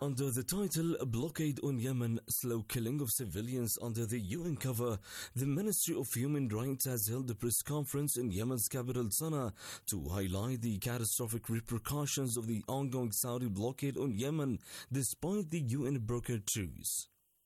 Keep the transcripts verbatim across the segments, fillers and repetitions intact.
Under the title Blockade on Yemen, Slow Killing of Civilians under the U N cover, the Ministry of Human Rights has held a press conference in Yemen's capital Sana'a to highlight the catastrophic repercussions of the ongoing Saudi blockade on Yemen despite the U N-brokered truce.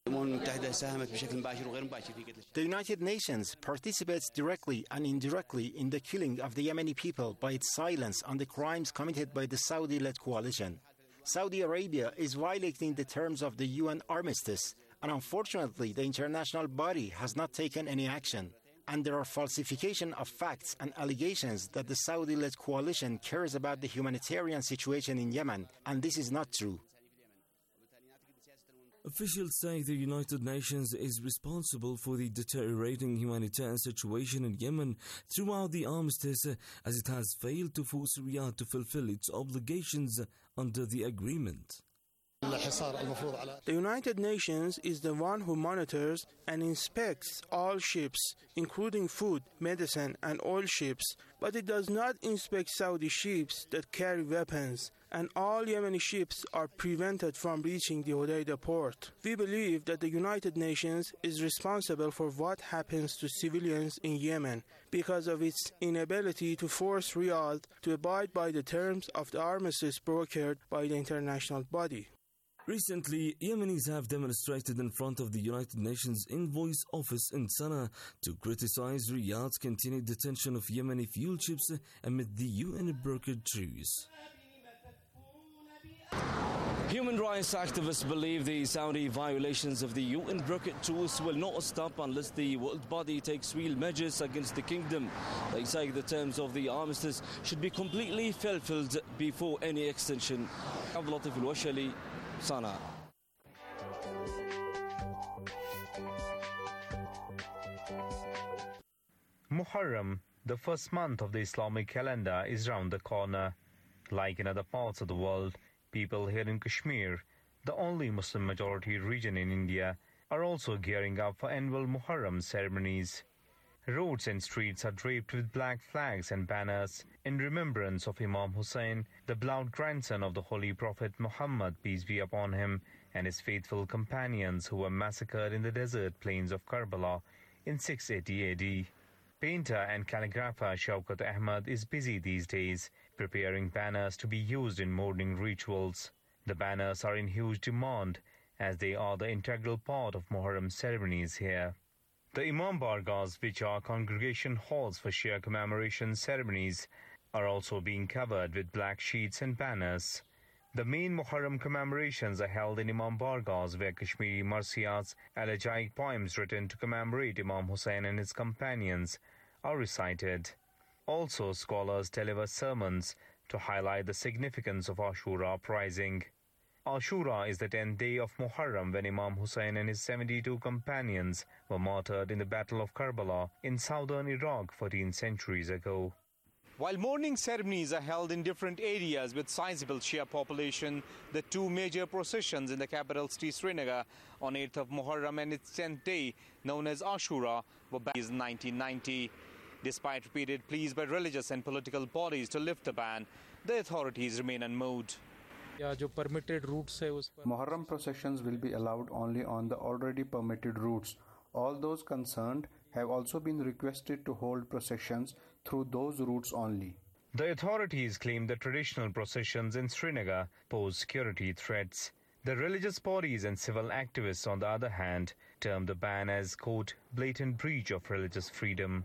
The United Nations participates directly and indirectly in the killing of the Yemeni people by its silence on the crimes committed by the Saudi-led coalition. Saudi Arabia is violating the terms of the U N armistice, and unfortunately the international body has not taken any action. And there are falsification of facts and allegations that the Saudi-led coalition cares about the humanitarian situation in Yemen, and this is not true. Officials say the United Nations is responsible for the deteriorating humanitarian situation in Yemen throughout the armistice, as it has failed to force Riyadh to fulfill its obligations under the agreement. The United Nations is the one who monitors and inspects all ships, including food, medicine and oil ships, but it does not inspect Saudi ships that carry weapons, and all Yemeni ships are prevented from reaching the Hodeidah port. We believe that the United Nations is responsible for what happens to civilians in Yemen because of its inability to force Riyadh to abide by the terms of the armistice brokered by the international body. Recently, Yemenis have demonstrated in front of the United Nations Envoy's office in Sana'a to criticize Riyadh's continued detention of Yemeni fuel ships amid the U N-brokered truce. Human rights activists believe the Saudi violations of the U N-brokered truce will not stop unless the world body takes real measures against the kingdom. They say the terms of the armistice should be completely fulfilled before any extension. Abdulatif al-Washali, Sana'a. Muharram, the first month of the Islamic calendar, is round the corner. Like in other parts of the world, people here in Kashmir, the only Muslim majority region in India, are also gearing up for annual Muharram ceremonies. Roads and streets are draped with black flags and banners in remembrance of Imam Hussain, the beloved grandson of the Holy Prophet Muhammad, peace be upon him, and his faithful companions who were massacred in the desert plains of Karbala in six eighty A D. Painter and calligrapher Shaukat Ahmad is busy these days, preparing banners to be used in mourning rituals. The banners are in huge demand, as they are the integral part of Muharram ceremonies here. The Imam Bargahs, which are congregation halls for Shia commemoration ceremonies, are also being covered with black sheets and banners. The main Muharram commemorations are held in Imam Bargahs, where Kashmiri marsiyats, elegiac poems written to commemorate Imam Hussain and his companions, are recited. Also, scholars deliver sermons to highlight the significance of Ashura uprising. Ashura is the tenth day of Muharram, when Imam Hussain and his seventy-two companions were martyred in the Battle of Karbala in southern Iraq fourteen centuries ago. While mourning ceremonies are held in different areas with sizable Shia population, the two major processions in the capital city Srinagar on eighth of Muharram and its tenth day, known as Ashura, were banned in nineteen ninety. Despite repeated pleas by religious and political bodies to lift the ban, the authorities remain unmoved. Muharram processions will be allowed only on the already permitted routes. All those concerned have also been requested to hold processions through those routes only. The authorities claim the traditional processions in Srinagar pose security threats. The religious bodies and civil activists, on the other hand, term the ban as, quote, blatant breach of religious freedom.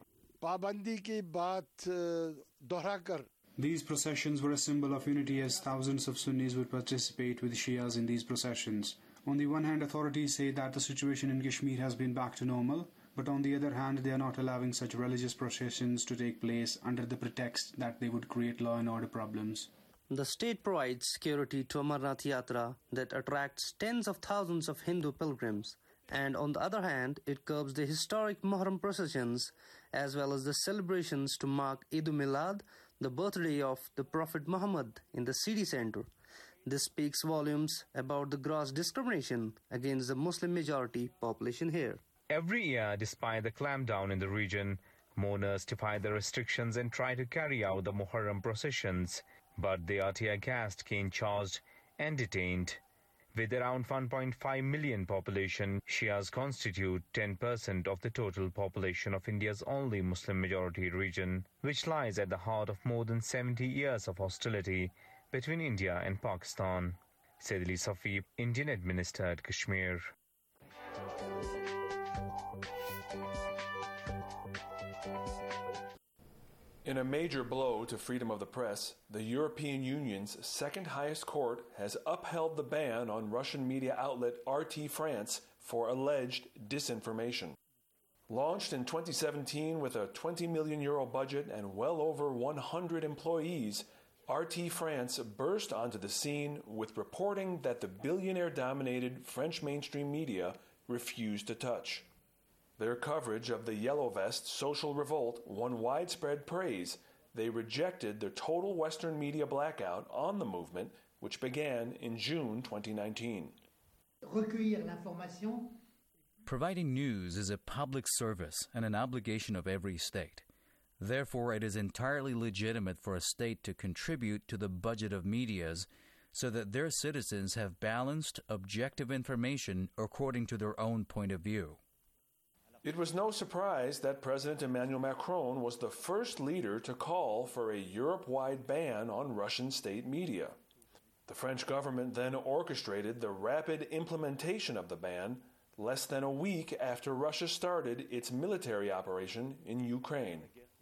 These processions were a symbol of unity, as thousands of Sunnis would participate with Shias in these processions. On the one hand, authorities say that the situation in Kashmir has been back to normal, but on the other hand, they are not allowing such religious processions to take place under the pretext that they would create law and order problems. The state provides security to Amarnath Yatra that attracts tens of thousands of Hindu pilgrims. And on the other hand, it curbs the historic Muharram processions as well as the celebrations to mark Eid al-Milad, the birthday of the Prophet Muhammad, in the city center. This speaks volumes about the gross discrimination against the Muslim majority population here. Every year, despite the clampdown in the region, mourners defy the restrictions and try to carry out the Muharram processions, but they are tear-gassed, cane-charged and detained. With around one point five million population, Shias constitute ten percent of the total population of India's only Muslim-majority region, which lies at the heart of more than seventy years of hostility between India and Pakistan. Said Ali Safi, Indian-administered Kashmir. In a major blow to freedom of the press, the European Union's second highest court has upheld the ban on Russian media outlet R T France for alleged disinformation. Launched in twenty seventeen with a twenty million euro budget and well over one hundred employees, R T France burst onto the scene with reporting that the billionaire-dominated French mainstream media refused to touch. Their coverage of the Yellow Vest social revolt won widespread praise. They rejected the total Western media blackout on the movement, which began in June twenty nineteen. Providing news is a public service and an obligation of every state. Therefore, it is entirely legitimate for a state to contribute to the budget of medias so that their citizens have balanced, objective information according to their own point of view. It was no surprise that President Emmanuel Macron was the first leader to call for a Europe-wide ban on Russian state media. The French government then orchestrated the rapid implementation of the ban less than a week after Russia started its military operation in Ukraine.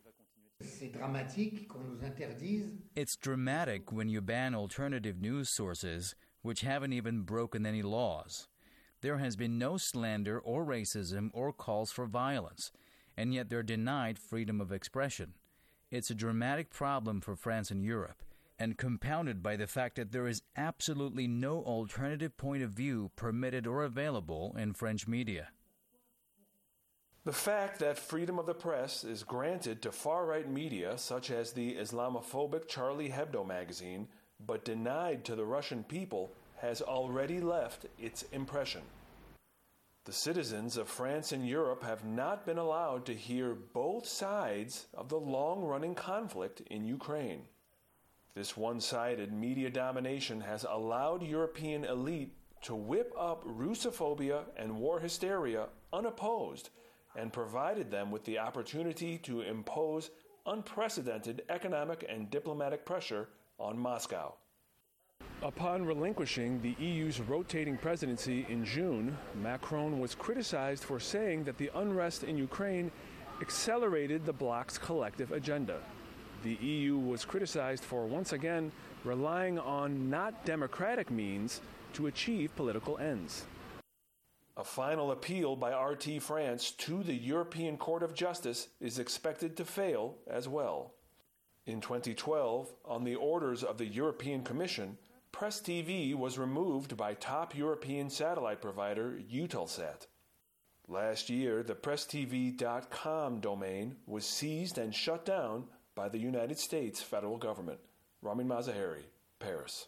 It's dramatic when you ban alternative news sources which haven't even broken any laws. There has been no slander or racism or calls for violence, and yet they're denied freedom of expression. It's a dramatic problem for France and Europe, and compounded by the fact that there is absolutely no alternative point of view permitted or available in French media. The fact that freedom of the press is granted to far-right media such as the Islamophobic Charlie Hebdo magazine, but denied to the Russian people, has already left its impression. The citizens of France and Europe have not been allowed to hear both sides of the long-running conflict in Ukraine. This one-sided media domination has allowed European elite to whip up Russophobia and war hysteria unopposed and provided them with the opportunity to impose unprecedented economic and diplomatic pressure on Moscow. Upon relinquishing the E U's rotating presidency in June, Macron was criticized for saying that the unrest in Ukraine accelerated the bloc's collective agenda. The E U was criticized for once again relying on not democratic means to achieve political ends. A final appeal by R T France to the European Court of Justice is expected to fail as well. In twenty twelve, on the orders of the European Commission, Press T V was removed by top European satellite provider Eutelsat. Last year, the press T V dot com domain was seized and shut down by the United States federal government. Ramin Mazaheri, Paris.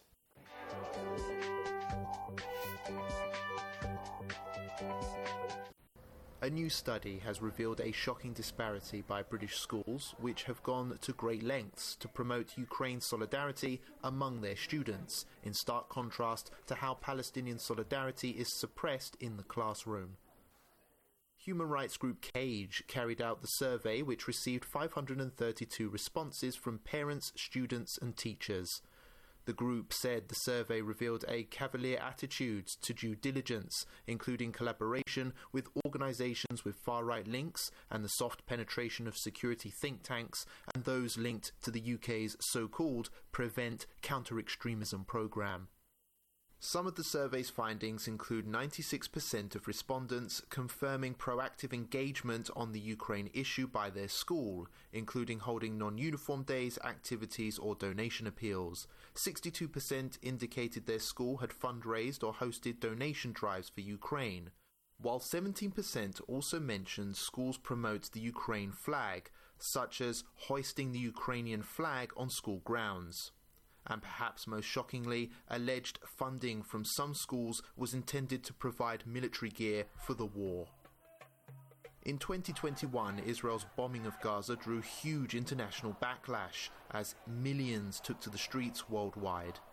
A new study has revealed a shocking disparity by British schools, which have gone to great lengths to promote Ukraine solidarity among their students, in stark contrast to how Palestinian solidarity is suppressed in the classroom. Human rights group CAGE carried out the survey, which received five hundred thirty-two responses from parents, students and teachers. The group said the survey revealed a cavalier attitude to due diligence, including collaboration with organisations with far-right links and the soft penetration of security think tanks and those linked to the U K's so-called Prevent Counter-Extremism programme. Some of the survey's findings include ninety-six percent of respondents confirming proactive engagement on the Ukraine issue by their school, including holding non-uniform days, activities or donation appeals. sixty-two percent indicated their school had fundraised or hosted donation drives for Ukraine, while seventeen percent also mentioned schools promote the Ukraine flag, such as hoisting the Ukrainian flag on school grounds. And perhaps most shockingly, alleged funding from some schools was intended to provide military gear for the war. In twenty twenty-one, Israel's bombing of Gaza drew huge international backlash as millions took to the streets worldwide.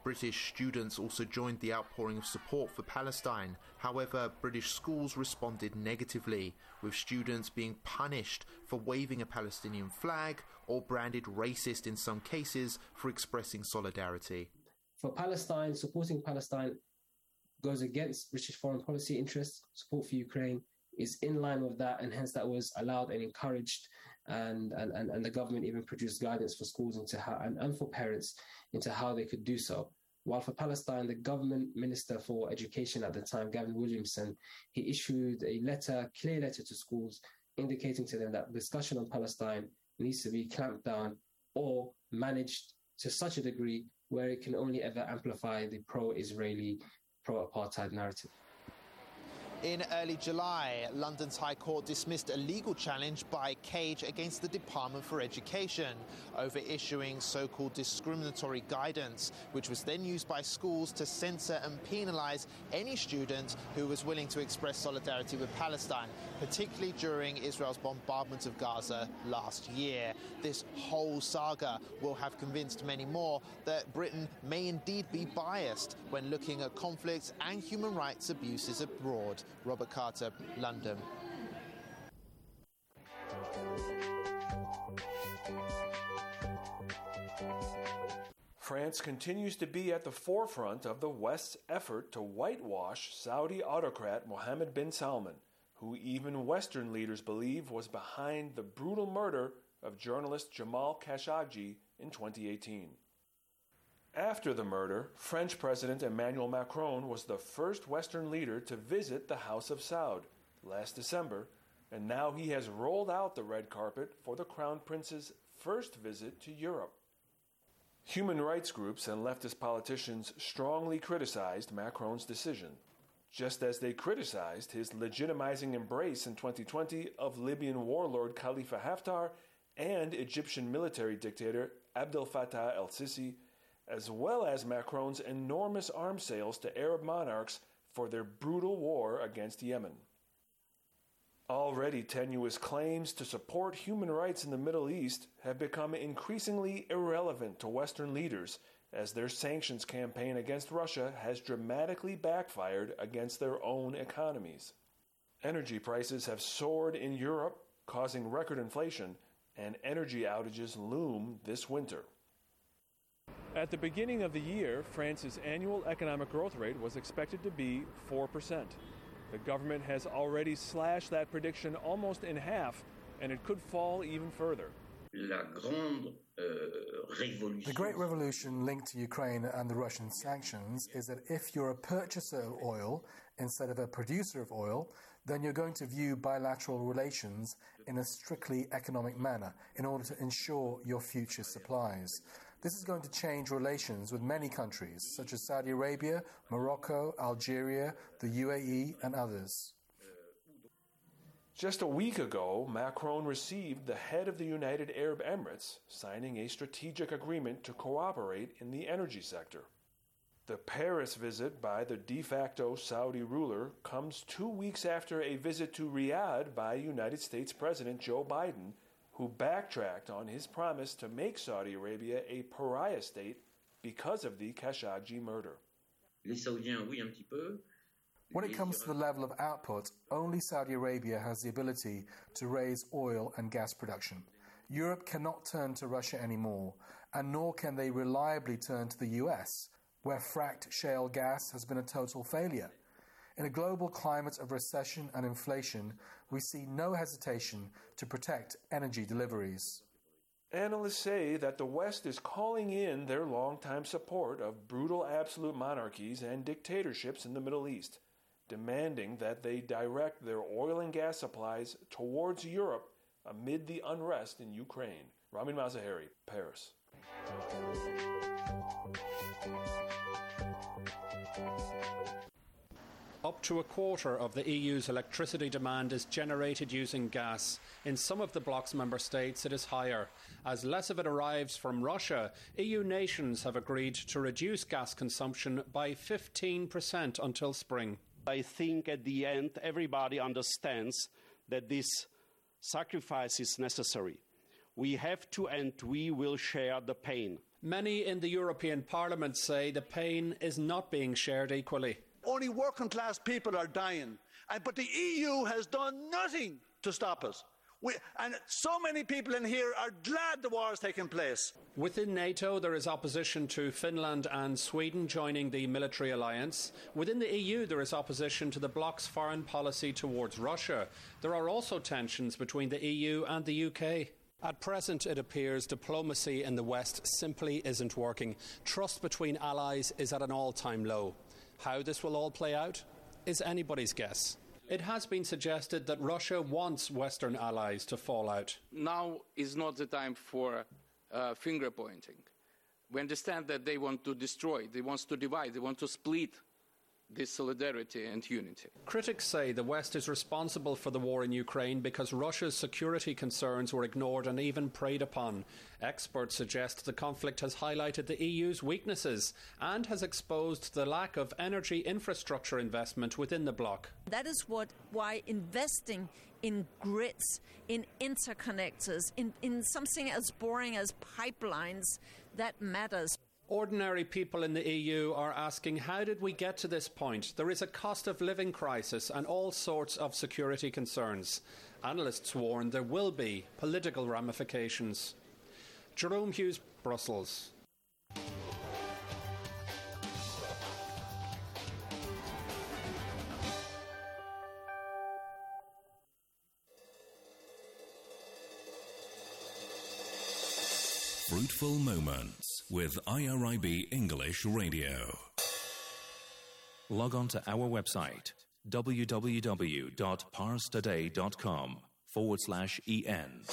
British students also joined the outpouring of support for Palestine. However, British schools responded negatively, with students being punished for waving a Palestinian flag or branded racist in some cases for expressing solidarity. For Palestine, supporting Palestine goes against British foreign policy interests. Support for Ukraine is in line with that, and hence that was allowed and encouraged, and, and, and the government even produced guidance for schools into how, and, and for parents into how they could do so. While for Palestine, the government minister for education at the time, Gavin Williamson, he issued a letter, clear letter to schools, indicating to them that discussion on Palestine needs to be clamped down or managed to such a degree where it can only ever amplify the pro-Israeli, pro-apartheid narrative. In early July, London's High Court dismissed a legal challenge by Cage against the Department for Education over issuing so-called discriminatory guidance, which was then used by schools to censor and penalise any student who was willing to express solidarity with Palestine, particularly during Israel's bombardment of Gaza last year. This whole saga will have convinced many more that Britain may indeed be biased when looking at conflicts and human rights abuses abroad. Robert Carter, London. France continues to be at the forefront of the West's effort to whitewash Saudi autocrat Mohammed bin Salman, who even Western leaders believe was behind the brutal murder of journalist Jamal Khashoggi in twenty eighteen. After the murder, French President Emmanuel Macron was the first Western leader to visit the House of Saud last December, and now he has rolled out the red carpet for the Crown Prince's first visit to Europe. Human rights groups and leftist politicians strongly criticized Macron's decision, just as they criticized his legitimizing embrace in twenty twenty of Libyan warlord Khalifa Haftar and Egyptian military dictator Abdel Fattah el-Sisi, as well as Macron's enormous arms sales to Arab monarchs for their brutal war against Yemen. Already tenuous claims to support human rights in the Middle East have become increasingly irrelevant to Western leaders as their sanctions campaign against Russia has dramatically backfired against their own economies. Energy prices have soared in Europe, causing record inflation, and energy outages loom this winter. At the beginning of the year, France's annual economic growth rate was expected to be four percent. The government has already slashed that prediction almost in half, and it could fall even further. La grande, uh, révolution. The Great Revolution linked to Ukraine and the Russian sanctions is that if you're a purchaser of oil instead of a producer of oil, then you're going to view bilateral relations in a strictly economic manner in order to ensure your future supplies. This is going to change relations with many countries, such as Saudi Arabia, Morocco, Algeria, the U A E, and others. Just a week ago, Macron received the head of the United Arab Emirates, signing a strategic agreement to cooperate in the energy sector. The Paris visit by the de facto Saudi ruler comes two weeks after a visit to Riyadh by United States President Joe Biden, who backtracked on his promise to make Saudi Arabia a pariah state because of the Khashoggi murder. Les Saoudiens, oui, un petit peu. When it comes to the level of output, only Saudi Arabia has the ability to raise oil and gas production. Europe cannot turn to Russia anymore, and nor can they reliably turn to the U S, where fracked shale gas has been a total failure. In a global climate of recession and inflation, we see no hesitation to protect energy deliveries. Analysts say that the West is calling in their longtime support of brutal absolute monarchies and dictatorships in the Middle East, demanding that they direct their oil and gas supplies towards Europe amid the unrest in Ukraine. Ramin Mazaheri, Paris. Up to a quarter of the E U's electricity demand is generated using gas. In some of the bloc's member states, it is higher. As less of it arrives from Russia, E U nations have agreed to reduce gas consumption by fifteen percent until spring. I think at the end, everybody understands that this sacrifice is necessary. We have to, and we will share the pain. Many in the European Parliament say the pain is not being shared equally. Only working class people are dying, and, but the E U has done nothing to stop us. We, and so many people in here are glad the war is taking place. Within NATO, there is opposition to Finland and Sweden joining the military alliance. Within the E U, there is opposition to the bloc's foreign policy towards Russia. There are also tensions between the E U and the U K. At present, it appears diplomacy in the West simply isn't working. Trust between allies is at an all-time low. How this will all play out is anybody's guess. It has been suggested that Russia wants Western allies to fall out. Now is not the time for uh, finger pointing. We understand that they want to destroy, they want to divide, they want to split this solidarity and unity. Critics say the West is responsible for the war in Ukraine because Russia's security concerns were ignored and even preyed upon. Experts suggest the conflict has highlighted the E U's weaknesses and has exposed the lack of energy infrastructure investment within the bloc. That is what why investing in grids, in interconnectors, in, in something as boring as pipelines, that matters. Ordinary people in the E U are asking, how did we get to this point? There is a cost of living crisis and all sorts of security concerns. Analysts warn there will be political ramifications. Jerome Hughes, Brussels. Fruitful Moments with I R I B English Radio. Log on to our website www.parstoday.com forward slash en.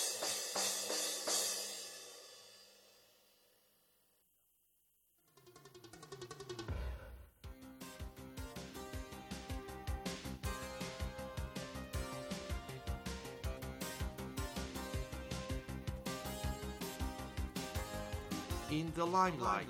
In the limelight.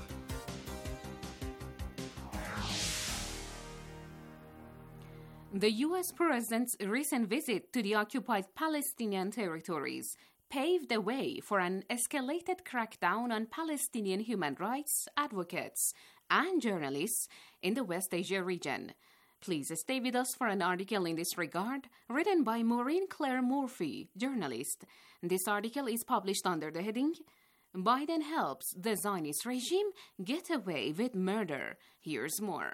The U S president's recent visit to the occupied Palestinian territories paved the way for an escalated crackdown on Palestinian human rights advocates and journalists in the West Asia region. Please stay with us for an article in this regard, written by Maureen Claire Murphy, journalist. This article is published under the heading Biden helps the Zionist regime get away with murder. Here's more.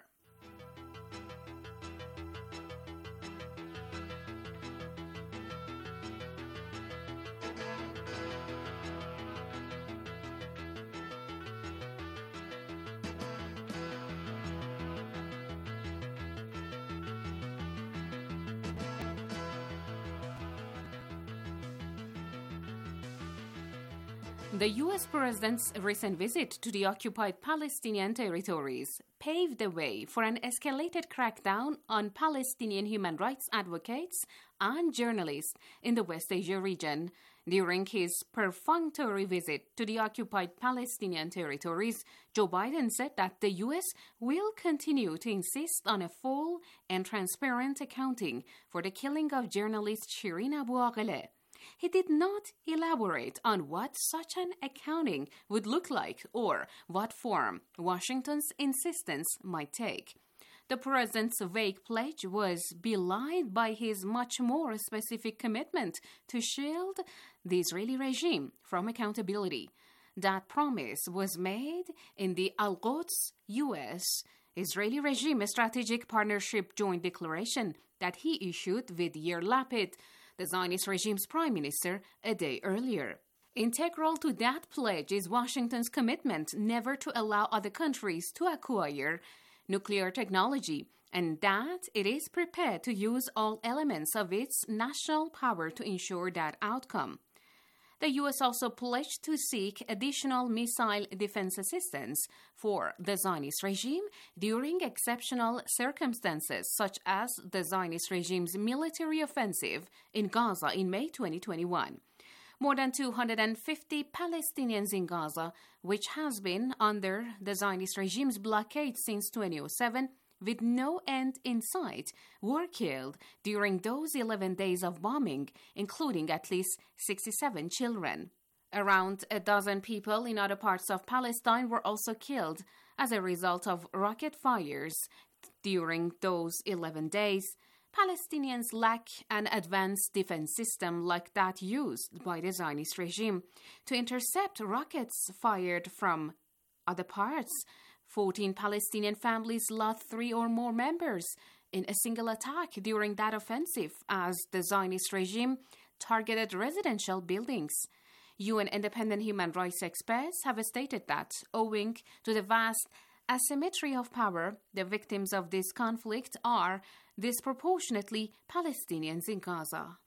The U S president's recent visit to the occupied Palestinian territories paved the way for an escalated crackdown on Palestinian human rights advocates and journalists in the West Asia region. During his perfunctory visit to the occupied Palestinian territories, Joe Biden said that the U S will continue to insist on a full and transparent accounting for the killing of journalist Shireen Abu Akleh. He did not elaborate on what such an accounting would look like or what form Washington's insistence might take. The president's vague pledge was belied by his much more specific commitment to shield the Israeli regime from accountability. That promise was made in the Al-Quds U S Israeli regime strategic partnership joint declaration that he issued with Yair Lapid, the Zionist regime's prime minister, a day earlier. Integral to that pledge is Washington's commitment never to allow other countries to acquire nuclear technology, and that it is prepared to use all elements of its national power to ensure that outcome. The U S also pledged to seek additional missile defense assistance for the Zionist regime during exceptional circumstances, such as the Zionist regime's military offensive in Gaza in May twenty twenty-one. More than two hundred fifty Palestinians in Gaza, which has been under the Zionist regime's blockade since twenty oh seven, with no end in sight, were killed during those eleven days of bombing, including at least sixty-seven children. Around a dozen people in other parts of Palestine were also killed as a result of rocket fires during those eleven days. Palestinians lack an advanced defense system like that used by the Zionist regime to intercept rockets fired from other parts. fourteen Palestinian families lost three or more members in a single attack during that offensive as the Zionist regime targeted residential buildings. U N independent human rights experts have stated that, owing to the vast asymmetry of power, the victims of this conflict are disproportionately Palestinians in Gaza.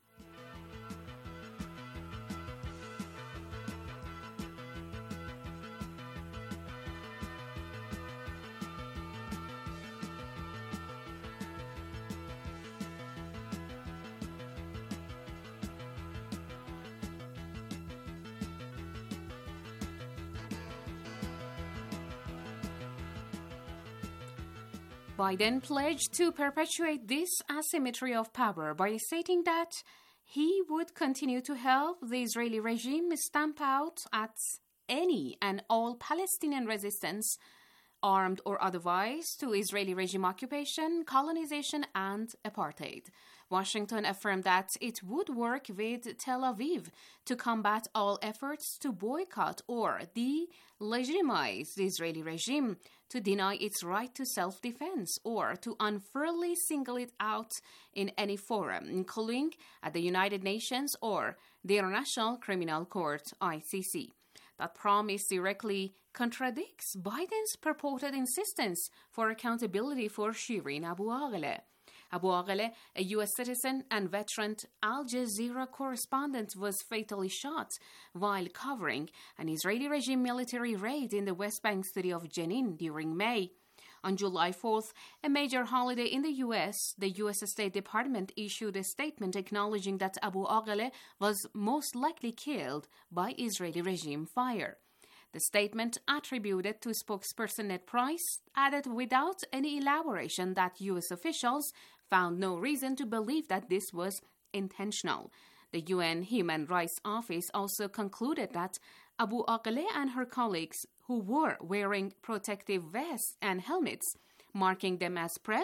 Biden pledged to perpetuate this asymmetry of power by stating that he would continue to help the Israeli regime stamp out at any and all Palestinian resistance, armed or otherwise, to Israeli regime occupation, colonization, and apartheid. Washington affirmed that it would work with Tel Aviv to combat all efforts to boycott or delegitimize the Israeli regime, to deny its right to self-defense, or to unfairly single it out in any forum, including at the United Nations or the International Criminal Court, I C C. That promise directly contradicts Biden's purported insistence for accountability for Shireen Abu Akleh. Abu Akleh, a U S citizen and veteran Al Jazeera correspondent, was fatally shot while covering an Israeli regime military raid in the West Bank city of Jenin during May. On July fourth, a major holiday in the U S, the U S State Department issued a statement acknowledging that Abu Akleh was most likely killed by Israeli regime fire. The statement, attributed to spokesperson Ned Price, added without any elaboration that U S officials found no reason to believe that this was intentional. The U N Human Rights Office also concluded that Abu Akleh and her colleagues, who were wearing protective vests and helmets, marking them as press,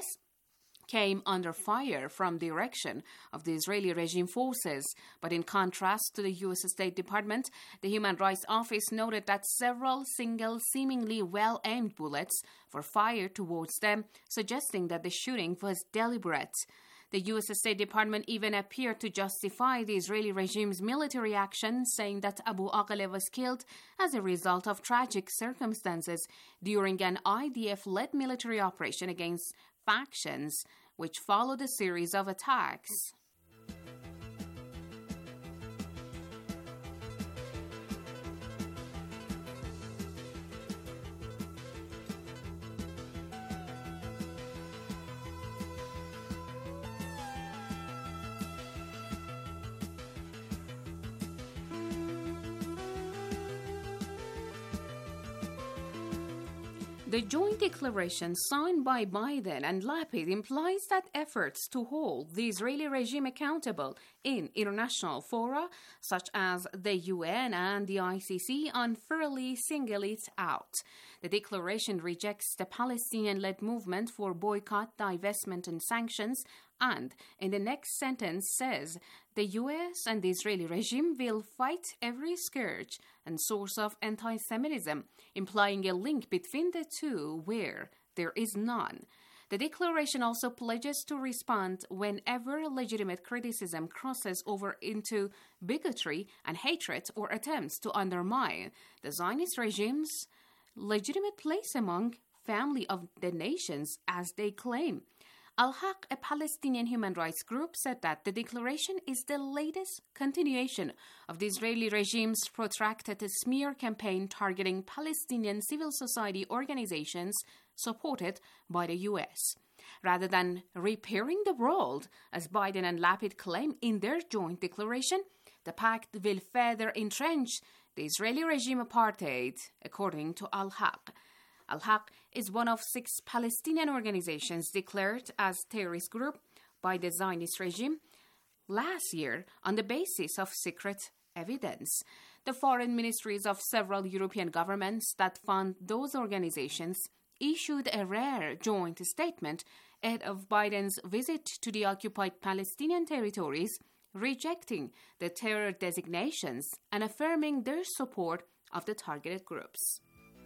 came under fire from the direction of the Israeli regime forces. But in contrast to the U S State Department, the Human Rights Office noted that several single, seemingly well-aimed bullets were fired towards them, suggesting that the shooting was deliberate. The U S State Department even appeared to justify the Israeli regime's military action, saying that Abu Akleh was killed as a result of tragic circumstances during an I D F-led military operation against factions, which followed a series of attacks. The joint declaration signed by Biden and Lapid implies that efforts to hold the Israeli regime accountable in international fora, such as the U N and the I C C, unfairly single it out. The declaration rejects the Palestinian-led movement for boycott, divestment, and sanctions, and in the next sentence says the U S and the Israeli regime will fight every scourge and source of anti-Semitism, implying a link between the two where there is none. The declaration also pledges to respond whenever legitimate criticism crosses over into bigotry and hatred or attempts to undermine the Zionist regime's legitimate place among family of the nations, as they claim. Al-Haq, a Palestinian human rights group, said that the declaration is the latest continuation of the Israeli regime's protracted smear campaign targeting Palestinian civil society organizations supported by the U S. Rather than repairing the world, as Biden and Lapid claim in their joint declaration, the pact will further entrench the Israeli regime apartheid, according to Al-Haq. Al-Haq is one of six Palestinian organizations declared as terrorist group by the Zionist regime last year on the basis of secret evidence. The foreign ministries of several European governments that fund those organizations issued a rare joint statement ahead of Biden's visit to the occupied Palestinian territories, rejecting the terror designations and affirming their support of the targeted groups.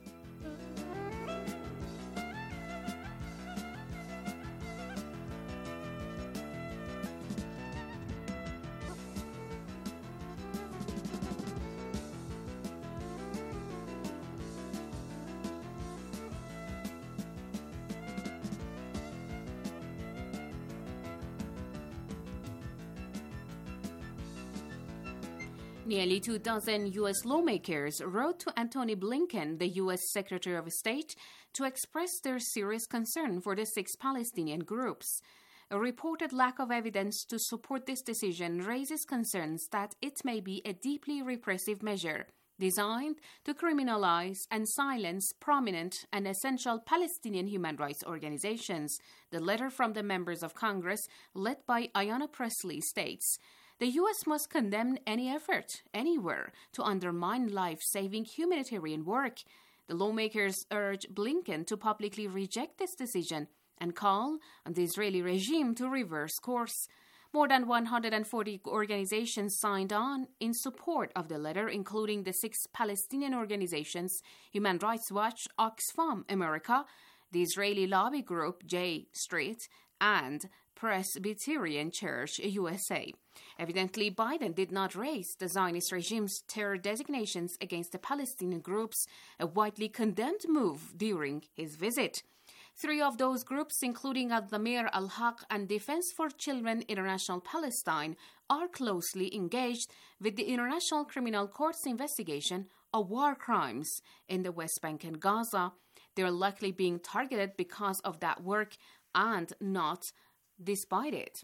Nearly two dozen U S lawmakers wrote to Antony Blinken, the U S Secretary of State, to express their serious concern for the six Palestinian groups. A reported lack of evidence to support this decision raises concerns that it may be a deeply repressive measure designed to criminalize and silence prominent and essential Palestinian human rights organizations. The letter from the members of Congress, led by Ayanna Pressley, states, "The U S must condemn any effort, anywhere, to undermine life-saving humanitarian work." The lawmakers urge Blinken to publicly reject this decision and call on the Israeli regime to reverse course. More than one hundred forty organizations signed on in support of the letter, including the six Palestinian organizations Human Rights Watch, Oxfam America, the Israeli lobby group J Street, and Presbyterian Church U S A. Evidently, Biden did not raise the Zionist regime's terror designations against the Palestinian groups, a widely condemned move during his visit. Three of those groups, including Al-Dhamir Al-Haq and Defense for Children International Palestine, are closely engaged with the International Criminal Court's investigation of war crimes in the West Bank and Gaza. They are likely being targeted because of that work and not despite it.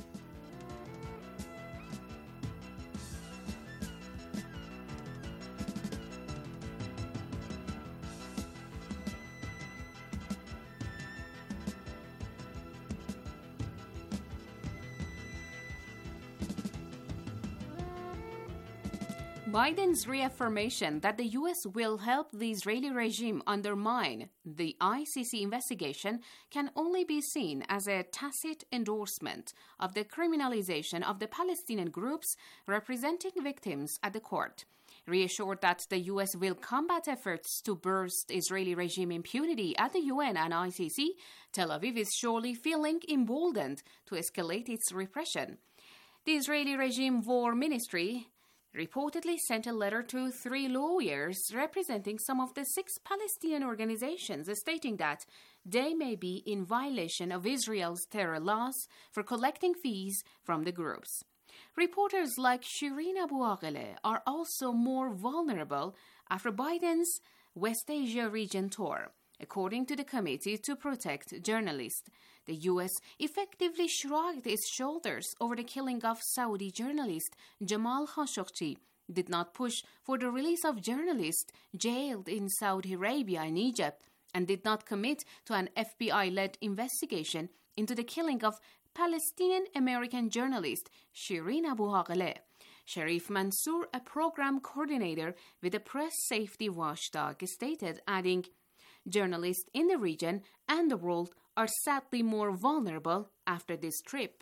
Biden's reaffirmation that the U S will help the Israeli regime undermine the I C C investigation can only be seen as a tacit endorsement of the criminalization of the Palestinian groups representing victims at the court. Reassured that the U S will combat efforts to burst Israeli regime impunity at the U N and I C C, Tel Aviv is surely feeling emboldened to escalate its repression. The Israeli regime war ministry reportedly sent a letter to three lawyers representing some of the six Palestinian organizations, stating that they may be in violation of Israel's terror laws for collecting fees from the groups. Reporters like Shireen Abu Akleh are also more vulnerable after Biden's West Asia region tour. According to the Committee to Protect Journalists, the U S effectively shrugged its shoulders over the killing of Saudi journalist Jamal Khashoggi, did not push for the release of journalists jailed in Saudi Arabia and Egypt, and did not commit to an F B I-led investigation into the killing of Palestinian-American journalist Shireen Abu Akleh. Sharif Mansour, a program coordinator with the Press Safety Watchdog, stated, adding, "Journalists in the region and the world are sadly more vulnerable after this trip."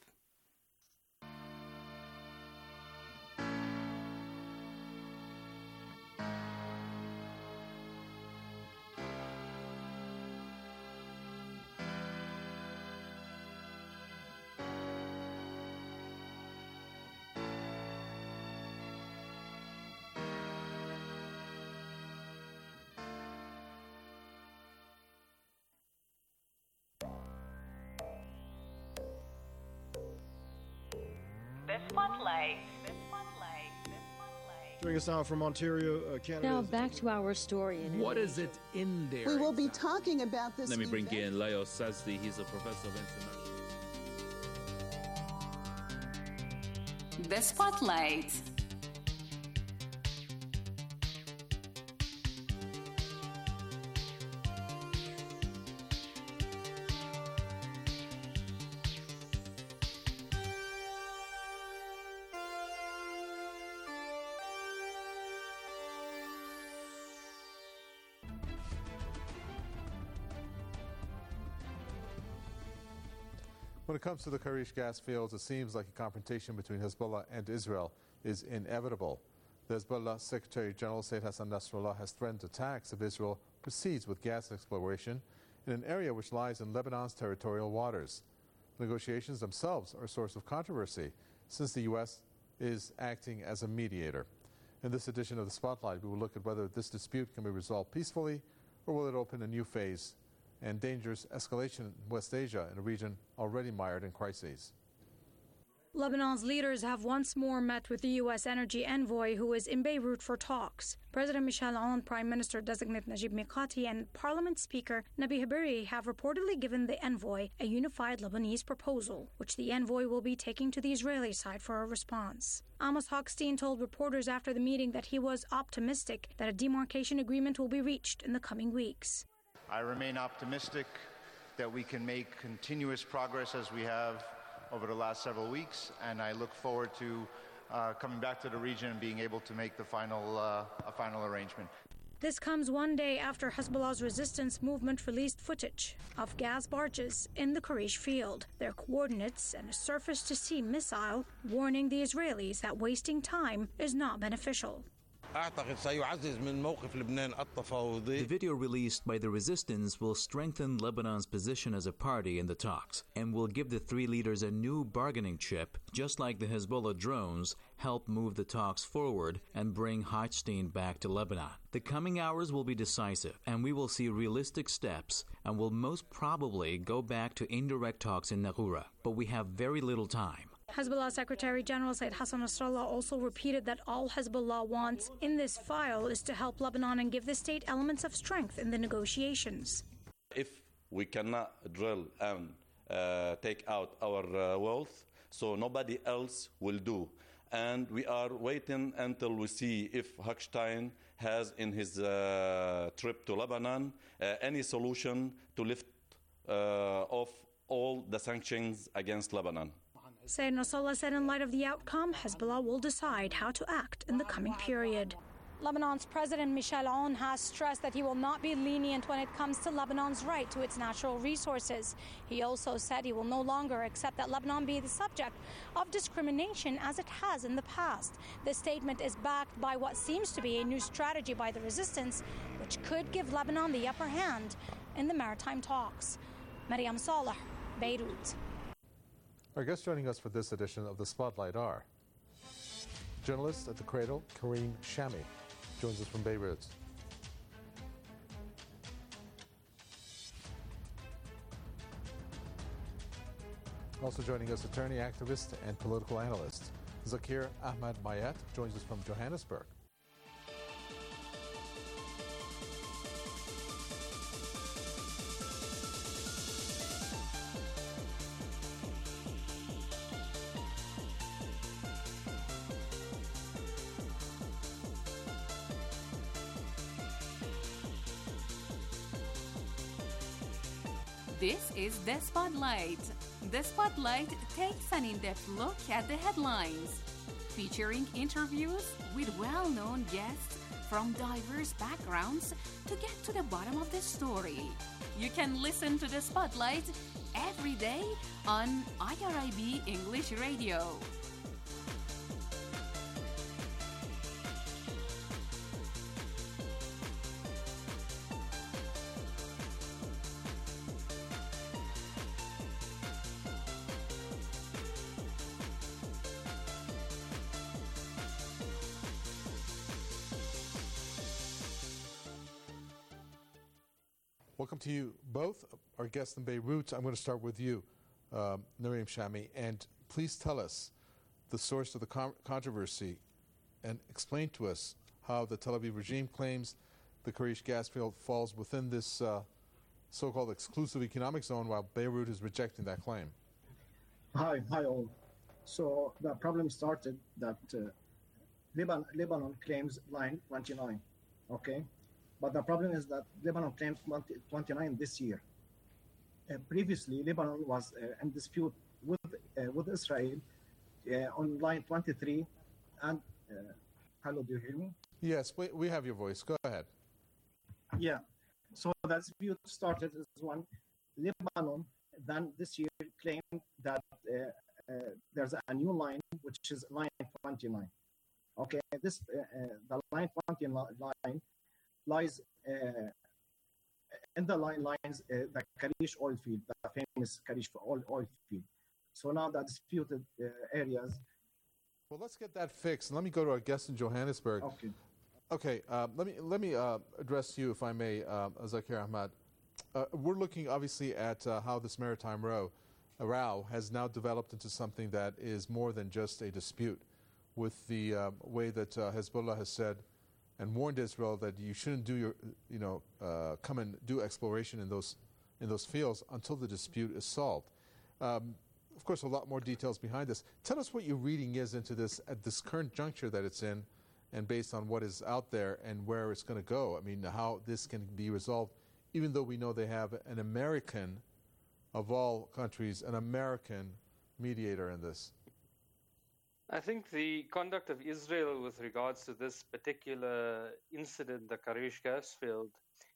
The Spotlight. The Spotlight. The Spotlight. Joining us now from Ontario, uh, Canada. Now back to our story. In what is it in there? We will be talking about this. Let me bring event. in Leo Sazdi. He's a professor of international. The Spotlight. When it comes to the Karish gas fields, it seems like a confrontation between Hezbollah and Israel is inevitable. The Hezbollah Secretary General Sayyid Hassan Nasrallah has threatened attacks if Israel proceeds with gas exploration in an area which lies in Lebanon's territorial waters. Negotiations themselves are a source of controversy since the U S is acting as a mediator. In this edition of the Spotlight, we will look at whether this dispute can be resolved peacefully or will it open a new phase and dangerous escalation in West Asia, in a region already mired in crises. Lebanon's leaders have once more met with the U S energy envoy who is in Beirut for talks. President Michel Aoun, Prime Minister-designate Najib Mikati, and Parliament Speaker Nabi Habiri have reportedly given the envoy a unified Lebanese proposal, which the envoy will be taking to the Israeli side for a response. Amos Hochstein told reporters after the meeting that he was optimistic that a demarcation agreement will be reached in the coming weeks. I remain optimistic that we can make continuous progress as we have over the last several weeks, and I look forward to uh, coming back to the region and being able to make the final, uh, a final arrangement. This comes one day after Hezbollah's resistance movement released footage of gas barges in the Karish field, their coordinates, and a surface-to-sea missile warning the Israelis that wasting time is not beneficial. The video released by the resistance will strengthen Lebanon's position as a party in the talks and will give the three leaders a new bargaining chip, just like the Hezbollah drones help move the talks forward and bring Hochstein back to Lebanon. The coming hours will be decisive, and we will see realistic steps and will most probably go back to indirect talks in Naqoura, but we have very little time. Hezbollah Secretary General Sayyid Hassan Nasrallah also repeated that all Hezbollah wants in this file is to help Lebanon and give the state elements of strength in the negotiations. If we cannot drill and uh, take out our uh, wealth, so nobody else will do. And we are waiting until we see if Hochstein has in his uh, trip to Lebanon uh, any solution to lift uh, off all the sanctions against Lebanon. Sayyid Nasrallah said in light of the outcome, Hezbollah will decide how to act in the coming period. Lebanon's President Michel Aoun has stressed that he will not be lenient when it comes to Lebanon's right to its natural resources. He also said he will no longer accept that Lebanon be the subject of discrimination as it has in the past. This statement is backed by what seems to be a new strategy by the resistance, which could give Lebanon the upper hand in the maritime talks. Mariam Saleh, Beirut. Our guests joining us for this edition of the Spotlight are journalist at the Cradle, Kareem Shami, joins us from Beirut. Also joining us, attorney, activist, and political analyst Zakir Ahmad Mayat joins us from Johannesburg. This is The Spotlight. The Spotlight takes an in-depth look at the headlines, featuring interviews with well-known guests from diverse backgrounds to get to the bottom of the story. You can listen to The Spotlight every day on I R I B English Radio. Welcome to you both, our guests in Beirut. I'm going to start with you, um, Nareem Shami, and please tell us the source of the con- controversy and explain to us how the Tel Aviv regime claims the Karish gas field falls within this uh, so-called exclusive economic zone, while Beirut is rejecting that claim. Hi, hi all. So the problem started that uh, Lebanon, Lebanon claims line twenty-nine, okay? But the problem is that Lebanon claimed twenty-nine this year. Uh, previously, Lebanon was uh, in dispute with uh, with Israel uh, on line twenty-three. And uh, hello, do you hear me? Yes, we, we have your voice. Go ahead. Yeah. So the dispute started as one. Lebanon then this year claimed that uh, uh, there's a new line, which is line twenty-nine. Okay, this uh, uh, the line twenty-nine lies uh, in the line lines uh, the Karish oil field, the famous Karish oil, oil field. So now the disputed uh, areas. Well, let's get that fixed. Let me go to our guest in Johannesburg. Okay. Okay. Uh, let me let me uh, address you, if I may, uh, Zakir Ahmad. Uh, we're looking obviously at uh, how this maritime row, uh, row has now developed into something that is more than just a dispute, with the uh, way that uh, Hezbollah has said and warned Israel that you shouldn't do your, you know, uh, come and do exploration in those in those fields until the dispute is solved. Um, of course, a lot more details behind this. Tell us what your reading is into this at this current juncture that it's in, and based on what is out there and where it's going to go. I mean, how this can be resolved, even though we know they have an American, of all countries, an American mediator in this. I think the conduct of Israel with regards to this particular incident, the Karish gas field,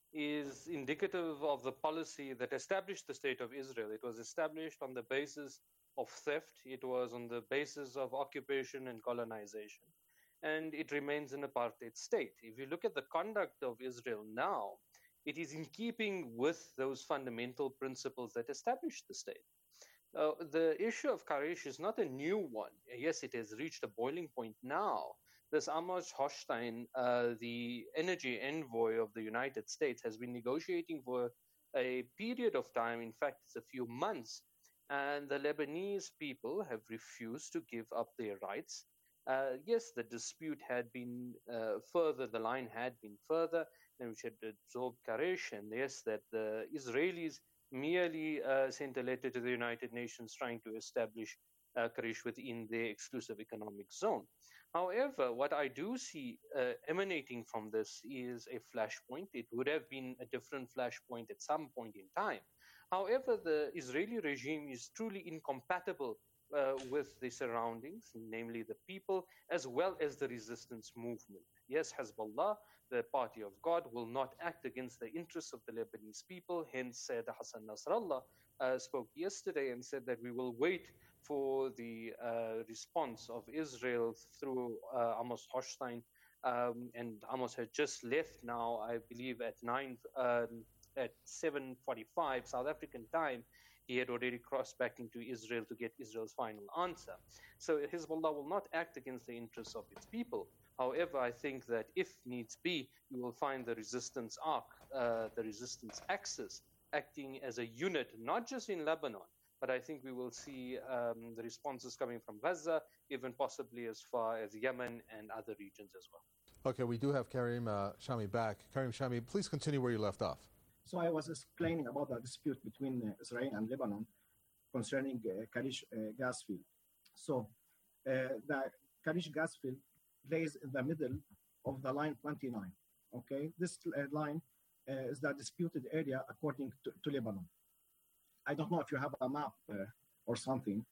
is indicative of the policy that established the State of Israel. It was established on the basis of theft. It was on the basis of occupation and colonization. And it remains an apartheid state. If you look at the conduct of Israel now, it is in keeping with those fundamental principles that established the state. Uh, the issue of Karish is not a new one. Yes, it has reached a boiling point now. This Amos Hochstein, uh, the energy envoy of the United States, has been negotiating for a period of time. In fact, it's a few months. And the Lebanese people have refused to give up their rights. Uh, yes, the dispute had been uh, further, the line had been further, and which had absorbed Karish. And yes, that the Israelis merely uh, sent a letter to the United Nations trying to establish uh, Karish within their exclusive economic zone. However, what I do see uh, emanating from this is a flashpoint. It would have been a different flashpoint at some point in time. However, the Israeli regime is truly incompatible uh, with the surroundings, namely the people, as well as the resistance movement. Yes, Hezbollah, the party of God, will not act against the interests of the Lebanese people. Hence, Sayyid Hassan Nasrallah uh, spoke yesterday and said that we will wait for the uh, response of Israel through uh, Amos Hochstein. Um, and Amos had just left now, I believe, at nine, um, at seven forty-five South African time. He had already crossed back into Israel to get Israel's final answer. So Hezbollah will not act against the interests of its people. However, I think that if needs be, you will find the resistance arc, uh, the resistance axis, acting as a unit, not just in Lebanon, but I think we will see um, the responses coming from Gaza, even possibly as far as Yemen and other regions as well. Okay, we do have Karim uh, Shami back. Karim Shami, please continue where you left off. So I was explaining about the dispute between uh, Israel and Lebanon concerning uh, Karish uh, gas field. So uh, the Karish gas field lays in the middle of the line twenty-nine. Okay, this uh, line uh, is the disputed area according to, to Lebanon. I don't know if you have a map uh, or something.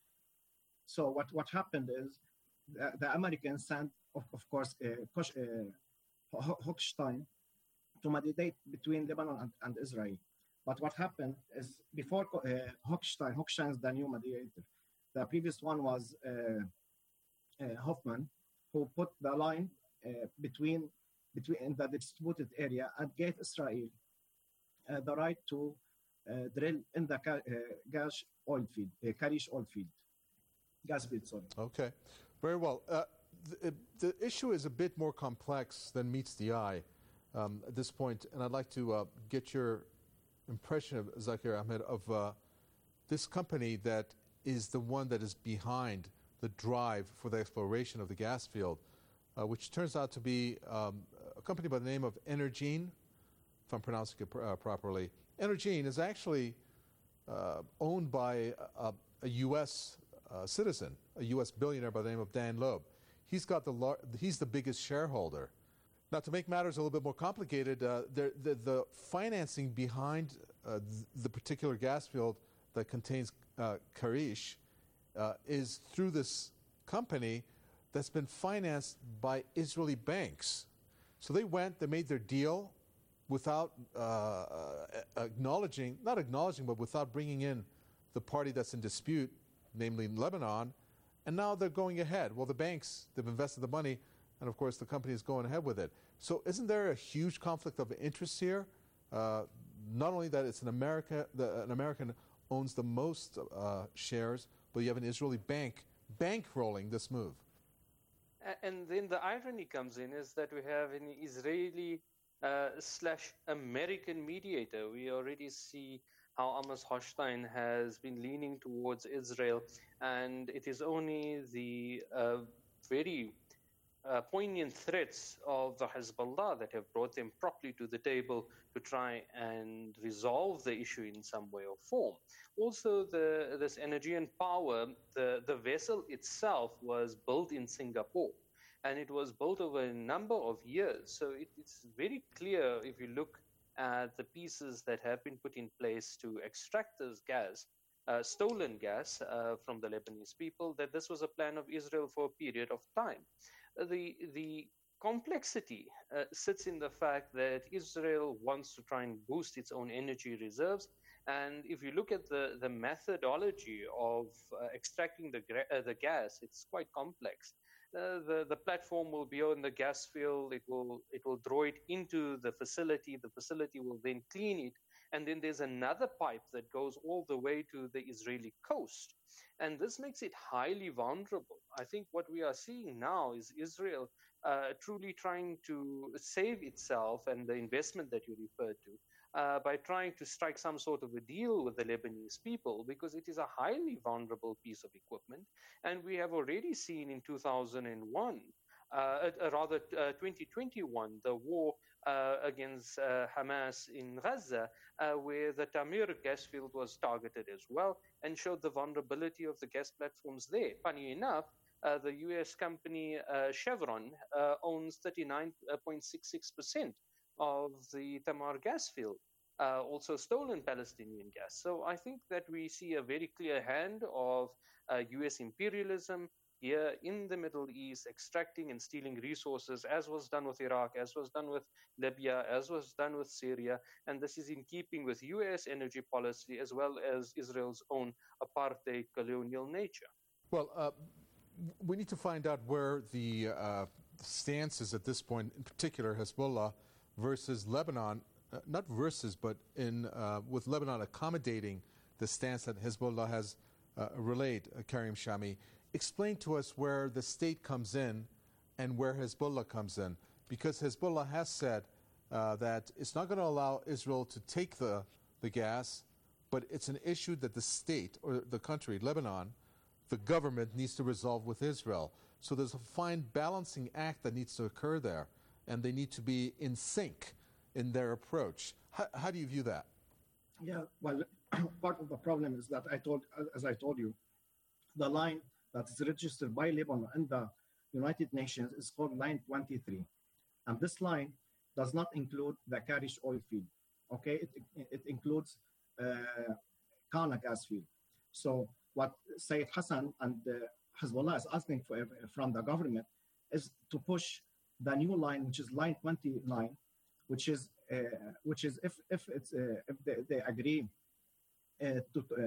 So what, what happened is the, the Americans sent, of, of course, uh, Kosh, uh, Hochstein to mediate between Lebanon and, and Israel. But what happened is before uh, Hochstein, Hochstein is the new mediator. The previous one was uh, uh, Hoffman, who put the line uh, between between in the disputed area and gave Israel uh, the right to uh, drill in the uh, gas oil field, uh, Karish oil field, gas field. Sorry. Okay, very well. Uh, the, the issue is a bit more complex than meets the eye um, at this point, and I'd like to uh, get your impression of Zakir Ahmed of uh, this company that is the one that is behind the drive for the exploration of the gas field, uh, which turns out to be um, a company by the name of Energene, if I'm pronouncing it pr- uh, properly. Energene is actually uh, owned by a, a U S uh, citizen, a U S billionaire by the name of Dan Loeb. He's got the lar- he's the biggest shareholder. Now, to make matters a little bit more complicated, uh, the, the, the financing behind uh, th- the particular gas field that contains uh, Karish Uh, is through this company that's been financed by Israeli banks. So they went, they made their deal without uh, acknowledging, not acknowledging, but without bringing in the party that's in dispute, namely Lebanon, and now they're going ahead. Well, the banks, they've invested the money, and of course the company is going ahead with it. So isn't there a huge conflict of interest here? Uh, not only that it's an America, the, an American owns the most uh, shares, but you have an Israeli bank bankrolling this move. And then the irony comes in is that we have an Israeli uh, slash American mediator. We already see how Amos Hochstein has been leaning towards Israel, and it is only the uh, very uh, poignant threats of the Hezbollah that have brought them properly to the table to try and resolve the issue in some way or form. Also, the, this energy and power, the, the vessel itself was built in Singapore, and it was built over a number of years. So it, it's very clear if you look at the pieces that have been put in place to extract this gas, uh, stolen gas uh, from the Lebanese people, that this was a plan of Israel for a period of time. Uh, the, the complexity uh, sits in the fact that Israel wants to try and boost its own energy reserves. And if you look at the, the methodology of uh, extracting the, uh, the gas, it's quite complex. Uh, the, the platform will be on the gas field, it will, it will draw it into the facility, the facility will then clean it, and then there's another pipe that goes all the way to the Israeli coast. And this makes it highly vulnerable. I think what we are seeing now is Israel uh, truly trying to save itself and the investment that you referred to, Uh, by trying to strike some sort of a deal with the Lebanese people, because it is a highly vulnerable piece of equipment. And we have already seen in two thousand one, uh, uh, rather uh, twenty twenty-one, the war uh, against uh, Hamas in Gaza, uh, where the Tamir gas field was targeted as well, and showed the vulnerability of the gas platforms there. Funny enough, uh, the U S company uh, Chevron uh, owns thirty-nine point six six percent of the Tamar gas field, uh, also stolen Palestinian gas. So I think that we see a very clear hand of uh, U S imperialism here in the Middle East, extracting and stealing resources, as was done with Iraq, as was done with Libya, as was done with Syria. And this is in keeping with U S energy policy as well as Israel's own apartheid colonial nature. Well, uh, we need to find out where the uh, stance is at this point, in particular Hezbollah versus Lebanon, uh, not versus, but in uh, with Lebanon accommodating the stance that Hezbollah has uh, relayed, uh, Karim Shami. Explain to us where the state comes in and where Hezbollah comes in, because Hezbollah has said uh, that it's not going to allow Israel to take the, the gas, but it's an issue that the state, or the country, Lebanon, the government needs to resolve with Israel. So there's a fine balancing act that needs to occur there, and they need to be in sync in their approach. How, how do you view that? Yeah, well, part of the problem is that I told, as I told you, the line that is registered by Lebanon in the United Nations is called Line twenty-three. And this line does not include the Karish oil field, okay? It, it includes uh, Kana gas field. So what Sayyid Hassan and uh, Hezbollah is asking for from the government is to push the new line, which is Line twenty-nine, which is uh, which is if if it's uh, if they, they agree uh, to uh,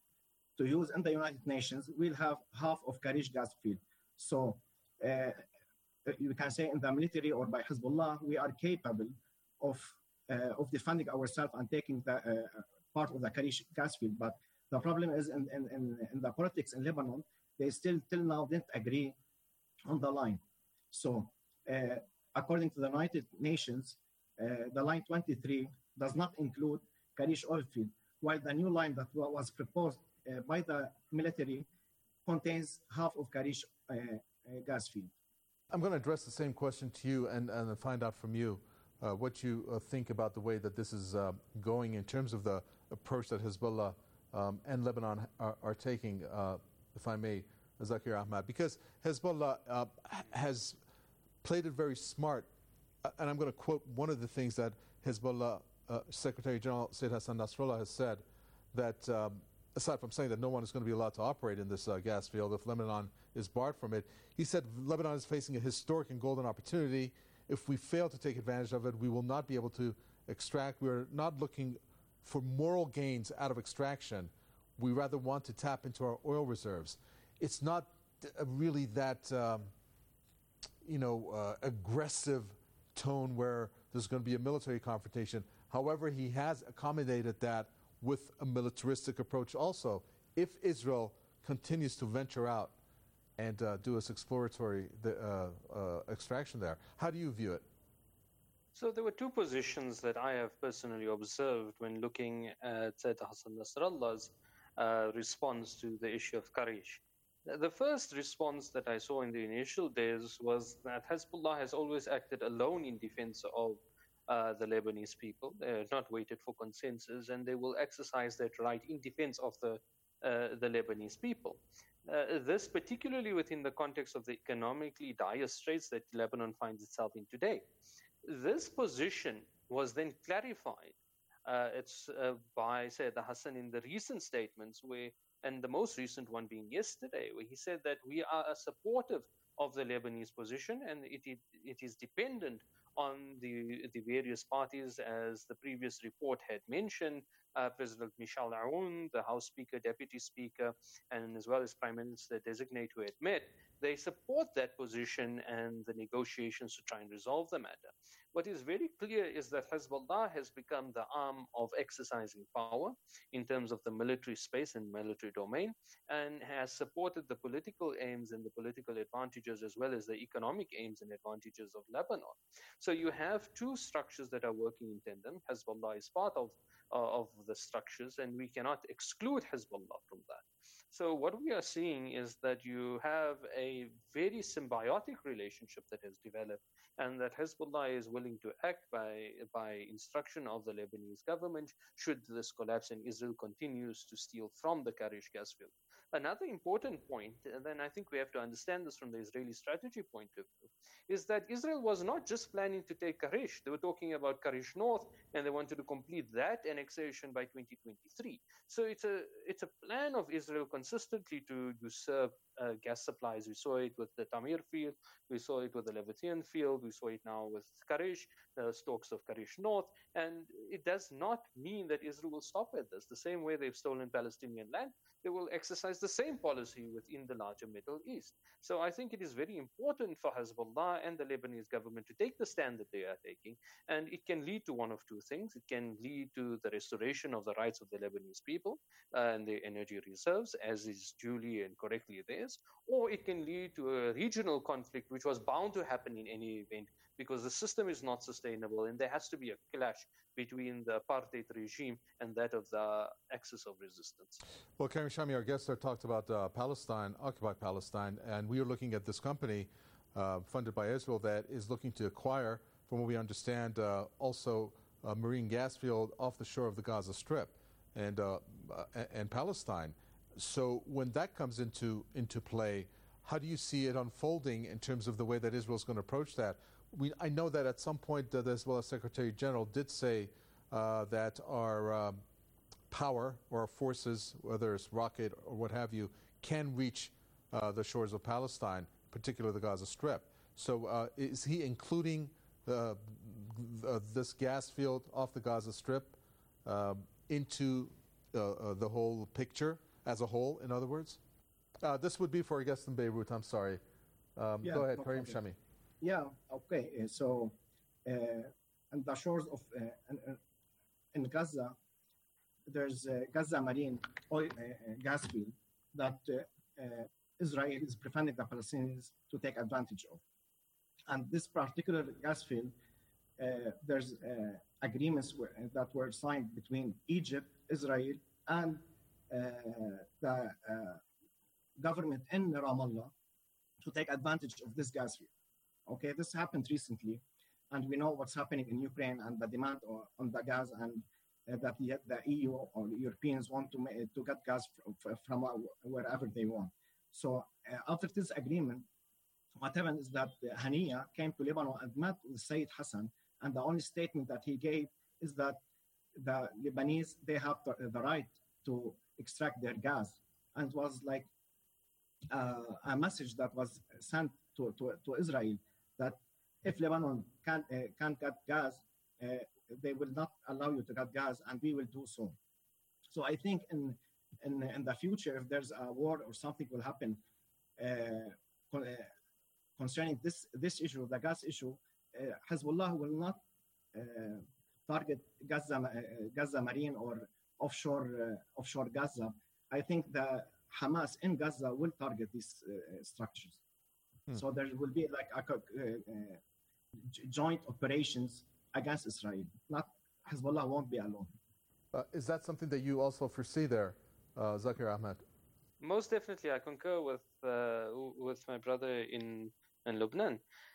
to use in the United Nations, we'll have half of Karish gas field. So uh, you can say in the military or by Hezbollah, we are capable of uh, of defending ourselves and taking the uh, part of the Karish gas field. But the problem is in in, in, in the politics in Lebanon, they still till now didn't agree on the line. So uh, according to the United Nations, uh, the Line twenty-three does not include Karish oil field, while the new line that was proposed uh, by the military contains half of Karish uh, uh, gas field. I'm going to address the same question to you and, and find out from you uh, what you uh, think about the way that this is uh, going in terms of the approach that Hezbollah um, and Lebanon are, are taking, uh, if I may, Zakir Ahmad, because Hezbollah uh, has played it very smart, uh, and I'm going to quote one of the things that Hezbollah uh, Secretary General Sayyid Hassan Nasrallah has said, that um, aside from saying that no one is going to be allowed to operate in this uh, gas field if Lebanon is barred from it, he said Lebanon is facing a historic and golden opportunity. If we fail to take advantage of it, we will not be able to extract. We're not looking for moral gains out of extraction. we rather want to tap into our oil reserves. It's not really that, um, you know, uh, aggressive tone where there's going to be a military confrontation. However, he has accommodated that with a militaristic approach also. If Israel continues to venture out and uh, do its exploratory the, uh, uh, extraction there, how do you view it? So there were two positions that I have personally observed when looking at Sayyid Hassan Nasrallah's uh, response to the issue of Karish. The first response that I saw in the initial days was that Hezbollah has always acted alone in defense of uh, the Lebanese people. They have not waited for consensus, and they will exercise that right in defense of the, uh, the Lebanese people. Uh, this particularly within the context of the economically dire straits that Lebanon finds itself in today. This position was then clarified uh, it's, uh, by Sayyid Hassan in the recent statements, where, and the most recent one being yesterday, where he said that we are supportive of the Lebanese position, and it, it, it is dependent on the, the various parties, as the previous report had mentioned. Uh, President Michel Aoun, the House Speaker, Deputy Speaker, and as well as Prime Minister designate who had met, they support that position and the negotiations to try and resolve the matter. What is very clear is that Hezbollah has become the arm of exercising power in terms of the military space and military domain, and has supported the political aims and the political advantages as well as the economic aims and advantages of Lebanon. So you have two structures that are working in tandem. Hezbollah is part of Uh, of the structures, and we cannot exclude Hezbollah from that. So what we are seeing is that you have a very symbiotic relationship that has developed, and that Hezbollah is willing to act by, by instruction of the Lebanese government should this collapse and Israel continues to steal from the Karish gas field. Another important point, and then I think we have to understand this from the Israeli strategy point of view, is that Israel was not just planning to take Karish. They were talking about Karish North, and they wanted to complete that annexation by twenty twenty-three. So it's a it's a plan of Israel consistently to usurp uh, gas supplies. We saw it with the Tamir field, we saw it with the Leviathan field, we saw it now with Karish, the stalks of Karish North, and it does not mean that Israel will stop at this. The same way they've stolen Palestinian land, they will exercise the same policy within the larger Middle East. So I think it is very important for Hezbollah and the Lebanese government to take the stand that they are taking, and it can lead to one of two things. It can lead to the restoration of the rights of the Lebanese people uh, and their energy reserves, as is duly and correctly theirs, or it can lead to a regional conflict, which was bound to happen in any event, because the system is not sustainable, and there has to be a clash between the apartheid regime and that of the axis of resistance. Well, Karim Shami, our guest there, talked about uh, Palestine, occupied Palestine, and we are looking at this company uh, funded by Israel that is looking to acquire, from what we understand, uh, also a marine gas field off the shore of the Gaza Strip and uh, uh, and Palestine. So when that comes into into play, how do you see it unfolding in terms of the way that Israel is going to approach that? We, I know that at some point uh, the Hezbollah Secretary General did say uh, that our um, power or our forces, whether it's rocket or what have you, can reach uh, the shores of Palestine, particularly the Gaza Strip. So uh, is he including uh, uh, this gas field off the Gaza Strip uh, into uh, uh, the whole picture as a whole, in other words? Uh, this would be for a guest in Beirut, I'm sorry. Um, yeah, go ahead, no Karim problem. Shami. Yeah, okay. Uh, so, uh, on the shores of uh, in, in Gaza, there's uh, Gaza Marine oil uh, gas field that uh, uh, Israel is preventing the Palestinians to take advantage of. And this particular gas field, uh, there's uh, agreements where, that were signed between Egypt, Israel, and uh, the uh, government in Ramallah to take advantage of this gas field. Okay, this happened recently, and we know what's happening in Ukraine and the demand on the gas, and uh, that the, the E U or the Europeans want to to get gas from, from wherever they want. So uh, after this agreement, what happened is that Haniya came to Lebanon and met with Sayyid Hassan, and the only statement that he gave is that the Lebanese, they have the, the right to extract their gas, and it was like uh, a message that was sent to, to, to Israel, that if Lebanon can't, uh, can't get gas, uh, they will not allow you to get gas, and we will do so. So I think in in, in the future, if there's a war or something will happen uh, con- uh, concerning this, this issue, the gas issue, uh, Hezbollah will not uh, target Gaza, uh, Gaza Marine or offshore, uh, offshore Gaza. I think the Hamas in Gaza will target these uh, structures. Hmm. So there will be like a, uh, uh, joint operations against Israel. Not Hezbollah won't be alone. Uh, is that something that you also foresee there, uh, Zakir Ahmed? Most definitely, I concur with uh, with my brother in in Lebanon.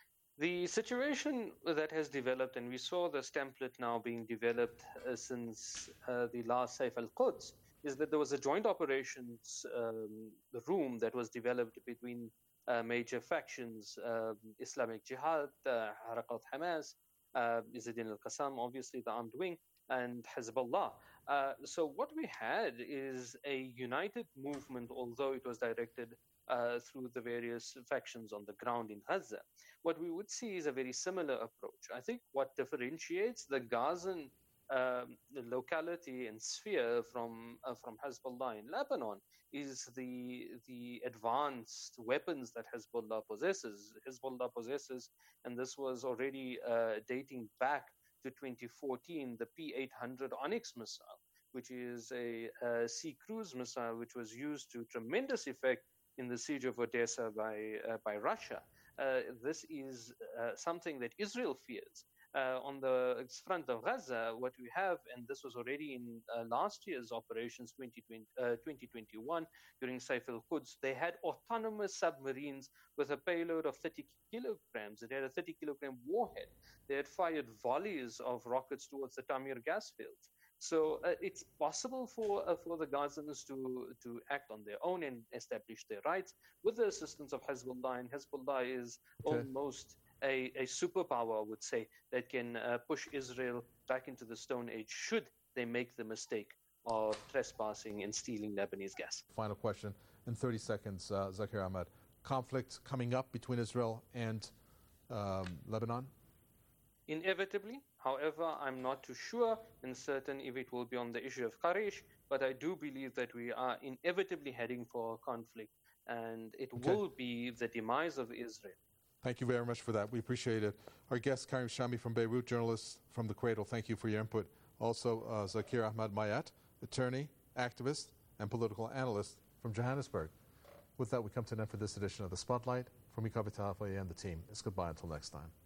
The situation that has developed, and we saw this template now being developed uh, since uh, the last Saif al-Quds, is that there was a joint operations um, room that was developed between uh, major factions, uh, Islamic Jihad, uh, Harakat Hamas, uh, Izzuddin al-Qassam, obviously the armed wing, and Hezbollah. Uh, so what we had is a united movement, although it was directed uh, through the various factions on the ground in Gaza. What we would see is a very similar approach. I think what differentiates the Gazan um, locality and sphere from uh, from Hezbollah in Lebanon is the the advanced weapons that Hezbollah possesses. Hezbollah possesses, and this was already uh, dating back to twenty fourteen, the P eight hundred Onyx missile, which is a, a sea cruise missile which was used to tremendous effect in the siege of Odessa by uh, by Russia. Uh, this is uh, something that Israel fears. Uh, on the front of Gaza, what we have, and this was already in uh, last year's operations twenty twenty, uh, twenty twenty-one during Saif al-Quds, they had autonomous submarines with a payload of thirty kilograms. It had a thirty kilogram warhead. They had fired volleys of rockets towards the Tamir gas fields. So uh, it's possible for uh, for the Gazans to, to act on their own and establish their rights with the assistance of Hezbollah. And Hezbollah is okay. almost a, a superpower, I would say, that can uh, push Israel back into the Stone Age should they make the mistake of trespassing and stealing Lebanese gas. Final question in thirty seconds, uh, Zakir Ahmed. Conflict coming up between Israel and um, Lebanon? Inevitably. However, I'm not too sure and certain if it will be on the issue of Karish, but I do believe that we are inevitably heading for a conflict, and it okay. will be the demise of Israel. Thank you very much for that. We appreciate it. Our guest, Karim Shami from Beirut, journalist from The Cradle, thank you for your input. Also, uh, Zakir Ahmed Mayat, attorney, activist, and political analyst from Johannesburg. With that, we come to an end for this edition of The Spotlight. From me, Kavita Hafaye and the team, it's goodbye until next time.